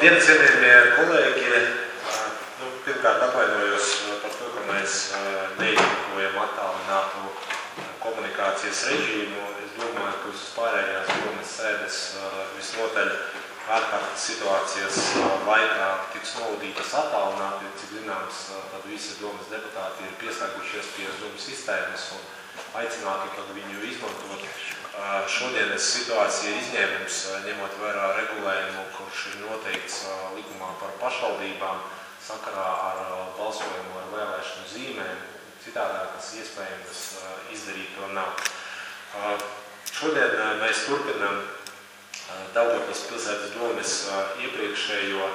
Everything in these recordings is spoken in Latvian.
Labdien, cienījamie kolēģi! Pirmkārt atvainojos par to, ka mēs neizmantojam attālinātu komunikācijas režīmu. Es domāju, ka visas pārējās domas sēdes visnotaļ ārkārtas situācijas laikā tiks novadītas attālināti, cik zināms, tad visi domas deputāti ir pieslēgušies pie Zoom sistēmas un aicinātu tad viņu izmantot. Šodienas situācija ir izņēmums, ņemot vērā regulējumu, kurš ir noteikts likumā par pašvaldībām sakarā ar balsojumu ar vēlēšanu zīmēm. Citādā, kas iespējams izdarīt to nav. Šodien mēs turpinām Daugavpils pilsētas domes iepriekšējo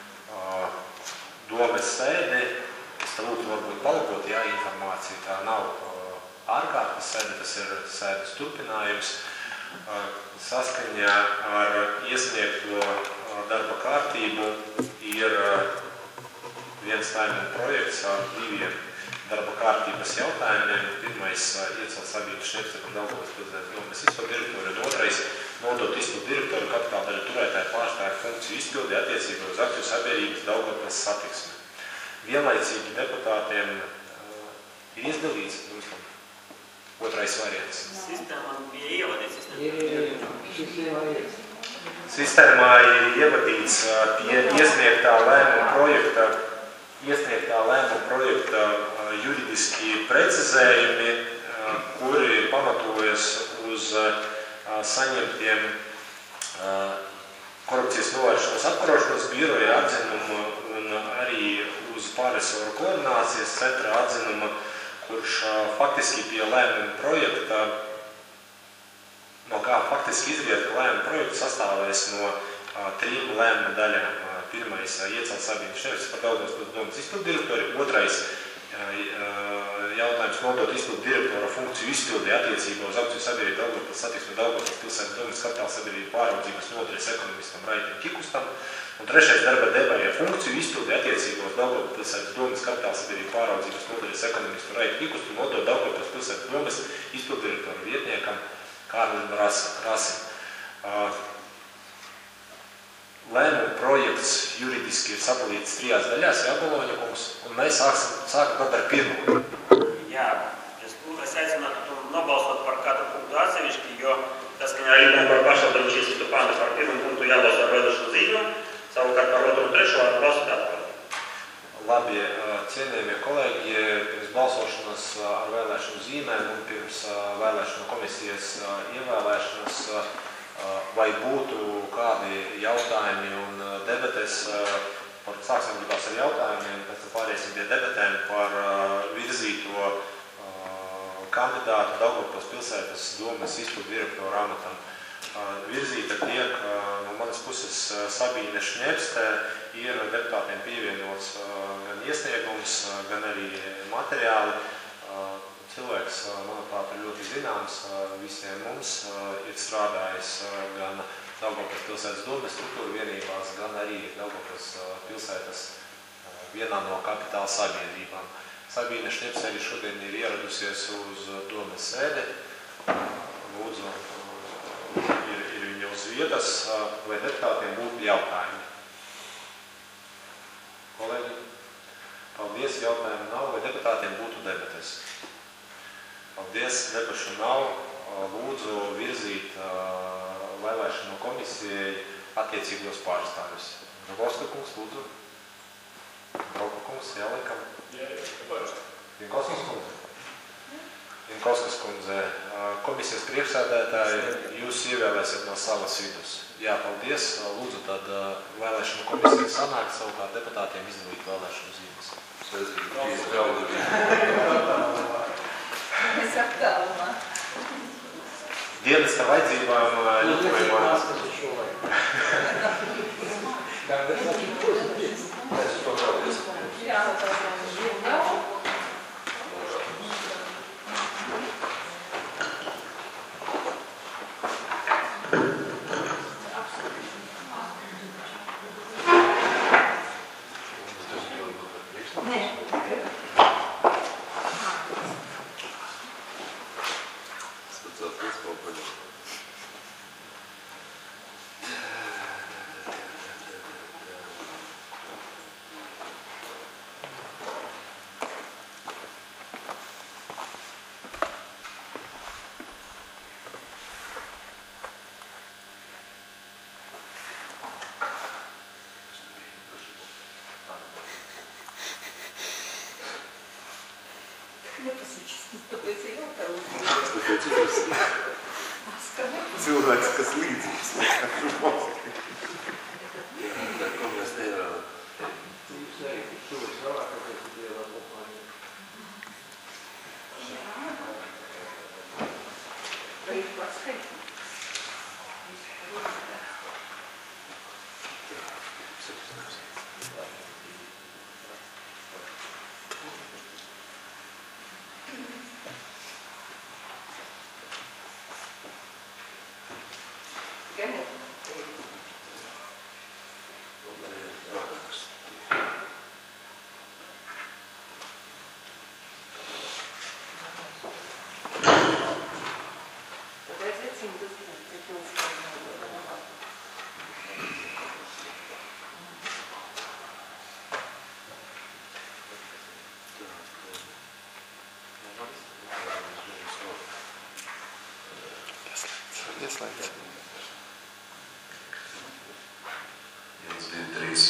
domes sēdi. Es te lūdzu varbūt palabot, ja informācija tā nav ārkārtas sēde, tas ir sēdes turpinājums. Saskaņā ar iesniegto darba kārtību ir viens lēmuma projekts ar diviem darba kārtības jautājumiem. Pirmais iecelt Sabīnu Šnepste par Daugavpils pilsētas domes izpildu direktoru, un otrais nodot izpildu direktoru kapitāla daļu turētāju pārstāvju funkciju izpildi attiecībā uz aktīvu sabiedrības Daugavpils satiksmi. Vienlaicīgi deputātiem ir izdalīts, otrais variants. Sistēmā bija ievadīts. Sistēmā ir ievadīts pie iesniegtā lēmuma projekta juridiski precizējumi, kuri pamatojas uz saņemtiem korupcijas novēršanas apkarošanas biroja atzinumu un arī uz pārresoru koordinācijas centra atzinumu, kurš faktiski pie lēmuma projekta, no kā faktiski izriet, ka lēmuma projekts sastāvēs no trim lēmuma daļām. Pirmais iecelt Sabīnu Šnepste par Daugavpils domes izpildu direktori, otrais jautājums nodot izpildu direktora funkciju izpildi attiecībā uz aktīvu sabiedrību Daugavpils satiksmi Daugavpils pilsētas domes kapitāla sabiedrību pāraudzības nodaļas ekonomistam Raitim Kikustam. Un trešais darba devēja funkciju izpildi attiecībā uz Daugavpils pilsētas domes kapitāla sabiedrību pāraudzības nodaļas ekonomistu Raitu Kikustu nodot Daugavpils pilsētas domes izpildu direktoru vietniekam Kārlim Rasim. Lēmuma projekts juridiski ir sadalīts trijās daļās, Boloņa kungs, un mēs sākam tad ar pirmo. Jā, es aicinātu nobalsot par katru punktu atsevišķi, jo saskaņā ar likumu par pašvaldību 40. pāntu par pirmo punktu jābalso ar vēlēšanu zīmēm, savukārt par otru un trešo ar balsot atpakaļ. Labi, cienījamie kolēģi, pirms balsošanas ar vēlēšanu zīmēm un pirms vēlēšanu komisijas ievēlēšanas vai būtu kādi jautājumi un debates, sāksim gribās ar jautājumiem, pēc tam pāriesim pie debatēm par virzīto kandidātu Daugavpils pilsētas domes izpildu direktoru amatam. Virzīta tiek no manas puses Sabīne Šnepste, ir deputātiem pievienots gan iesniegums, gan arī materiāli. Cilvēks, manuprāt, ir ļoti zināms visiem mums, ir strādājis gan Daugavpils pilsētas domes struktūra vienībās, gan arī Daugavpils pilsētas vienā no kapitāla sabiedrībām. Sabīne Šnepste arī šodien ir ieradusies uz domes sēdi. Lūdzu, ir viņa uz vietas, vai deputātiem būtu jautājumi. Kolēģi, paldies, jautājumu nav, vai deputātiem būtu debates. Paldies, debašu nav. Lūdzu virzīt vēlēšanu komisijai attiecīgos pārstāvjus. Dragovska kungs, lūdzu. Brauka kungs, jāliekam. Jankovskas kundze. Jankovskas kundze, komisijas priekšsēdētāji, jūs ievēlēsiet no savas vidus. Jā, paldies. Lūdzu, tad vēlēšanu komisija sanāk, savukārt deputātiem izdalīt vēlēšanu zīmes. Es attālumā. Dienesta vajadzībām ļutojumā. Tāpēc ir jautājums. Tāpēc ir cilvēks, kas līdzīgs. Ko mēs nevaram? Jūs teikt, ka tu esi vēlāk, kāpēc tu dievā kopāņi? Vai ir pats teikt? Ieslēgts. 1, 2, 3.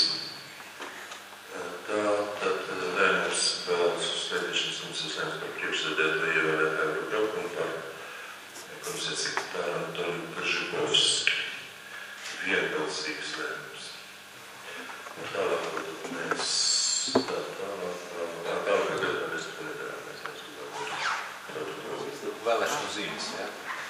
Tad Rēmurs vēlas uz svētīšanas mums uzsēmas par priekšsēdētāju ievēlētāju braukumu par komisijas sekretāru Antonu Gržibovski. Vienbalsīgs lēmums. Tālāk, mēs Vēlēšanu zīmes, jā?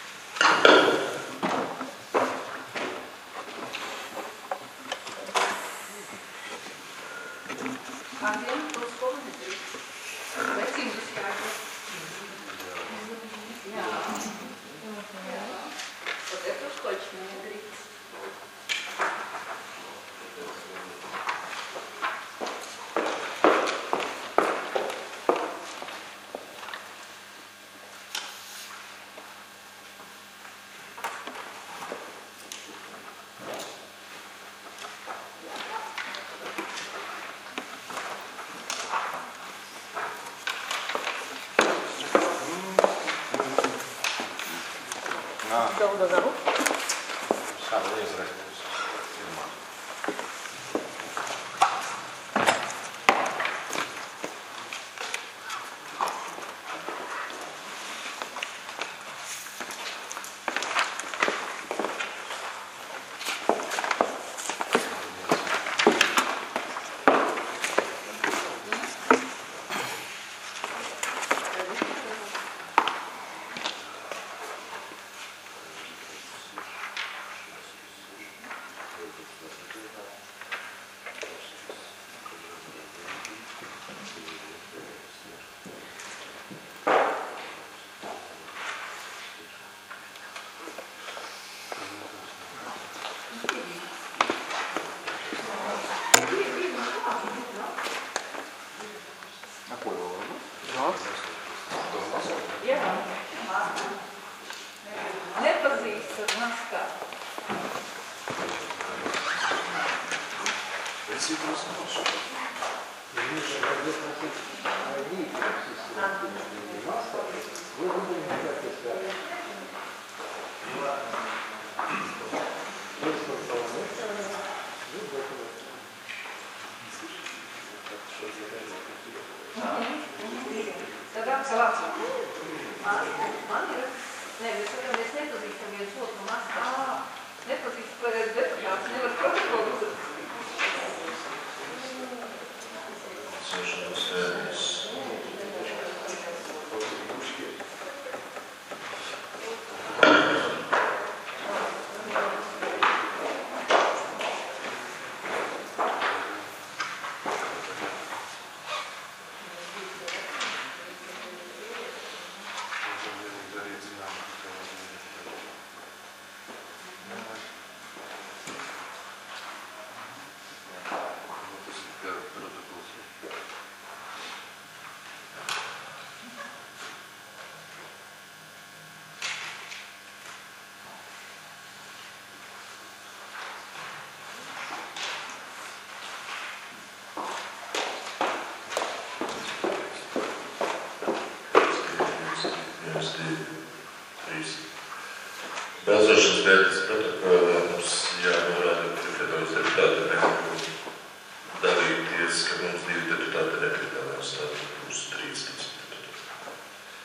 Kādiem tos komentēt? Vecības jāko? Jā. Вот это уж точно не грится. Долго зовут? Šāda liezreiz būs filmā. Jā. Nepazīst ar maskā. Es ir drusku nošu. Tad apsalāts. Man ir, mēs nepazīstam viens otru maskā. Nepazīstam par deputāts, nevar protokolu uzrakstīt. Sēšanās sēdīs. Balsošanas pēc protokolā mums jānorāda, ka federālais deputāti nevar dalīties, ka mums 2 deputāti nekritēlēs, tātad būs 13 deputāti.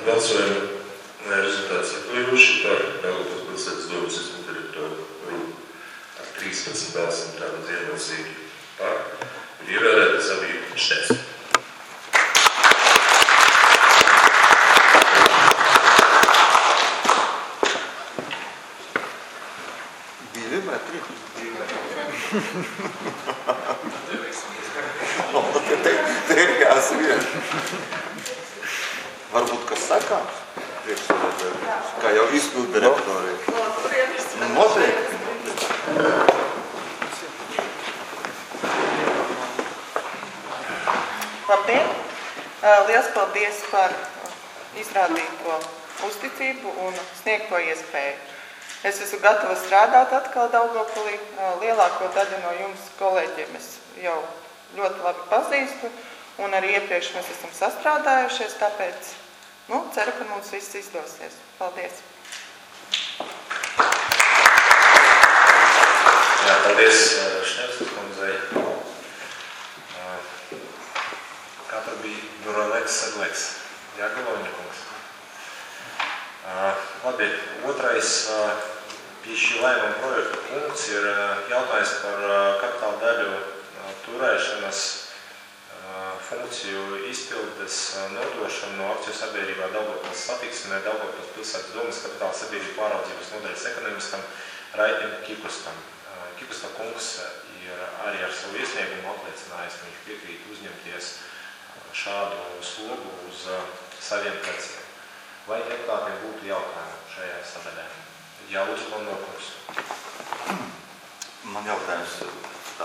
Balsojuma rezultāti sekojoši par Daugavpils pilsētas domas izpildu direktoru Rūdu ar 13 balsīm, tātad vienbalsīgi par. Ir ievēlēta Savija Štēns. Divi metri. Te ir jāsvien. Varbūt kas sakāms priekšsēdētājiem, kā jau izpildu direktoriem. Noteikti. Labdien! Liels paldies par izrādīto uzticību un sniegto iespēju. Es esmu gatava strādāt atkal Daugavpilī. Lielāko daļu no jums kolēģiem es jau ļoti labi pazīstu, un arī iepriekš mēs esam sastrādājušies, tāpēc ceru, ka mums viss izdosies. Paldies! Jā, paldies Štēnskas kundzei. Kā tur bija Duroleks, Sadleks? Jāgaloņa kungs. Labi, otrais pie šī lēmuma projekta punkts ir jautājums par kapitāla daļu turēšanas funkciju izpildes nodošanu no akciju sabiedrībā Daugavpils satiksmē Daugavpils pilsētas domas kapitāla sabiedrību pāraudzības nodaļas ekonomistam Raitim Kikustam. Kikusta kungs ir arī ar savu iesniegumu apliecinājis, ka viņš piekrīt uzņemties šādu slogu uz saviem pleciem. Vai deputātiem būtu jautājumi šajā sadaļā? Jā, lūdzu, Kondokungs. Man jautājums tā.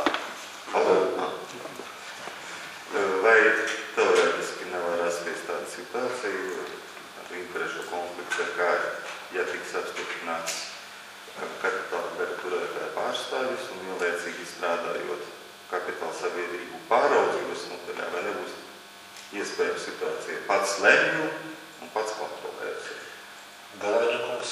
Vai teorētiski nevar rasties tāda situācija ar interešu konfliktu, kā ja tiks apstiprināts kapitāla daļu turētāja pārstāvis un vienlaicīgi strādājot kapitāla sabiedrību pāraudzības nodaļā, vai nebūs iespējama situācija pats lemju un pats kontrolējas? Galoņa kungs.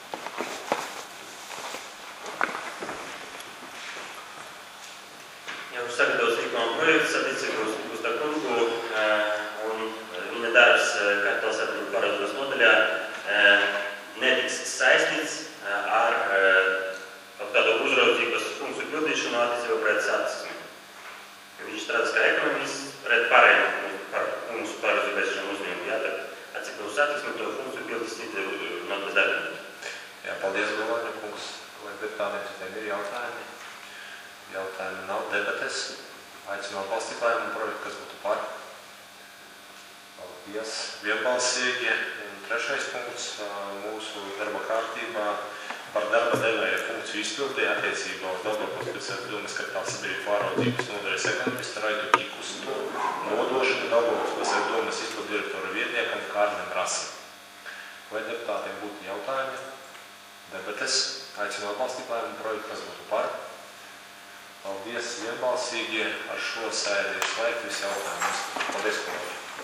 Jau sagatavos likuma projekts attiecībā uz Kikusta kungu un viņa darbs kapitāla sabiedrību pāraudzības nodaļā netiks saistīts ar kaut kādu uzraudzības funkciju pildīšanu attiecībā pret satiksmi. Viņš strādās kā ekonomists pret pārējiem mūsu pāraudzībēšanām uzņēmumu. Tad atcīm uz satiksmi to funkciju pildīs citi nodaļas darbinieki. Jā, paldies, Galoņa kungs. Vai deputātiem citiem ir jautājumi? Jautājumi nav, debates. Aicinu atbalstīt lēmumu projektu, kas būtu par. Paldies, vienbalsīgi. Un trešais punkts mūsu darba kārtībā par darba devēja funkciju izpildē attiecībā uz Daugavpils pilsētas domas kapitāla sabiedrību pāraudzības nodaļas ekonomistu Raitu Kikustu nodošanu Daugavpils pilsētas domas izpildu direktora vietniekam Kārlim Rasim. Vai deputātiem būtu jautājumi? Debates. Aicinu atbalstīt lēmumu projektu, kas būtu par. Paldies, vienbalsīgi. Ar šo sēdi ir slēgt visi jautājumi. Paldies, kolēģi.